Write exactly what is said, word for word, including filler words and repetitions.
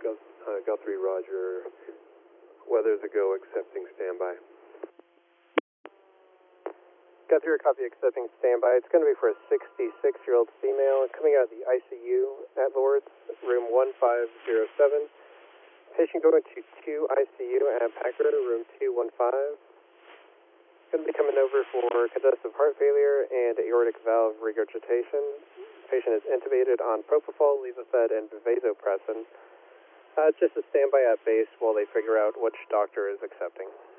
Go, uh, Guthrie, Roger. Weather's a go, accepting standby. Guthrie, copy, accepting standby. It's going to be for a sixty-six-year-old female coming out of the I C U at Lourdes, room one five zero seven. Patient going to two I C U at Packer, room two one five. Going to be coming over for congestive heart failure and aortic valve regurgitation. Patient is intubated on propofol, levophed, and vasopressin. Uh, just a standby at base while they figure out which doctor is accepting.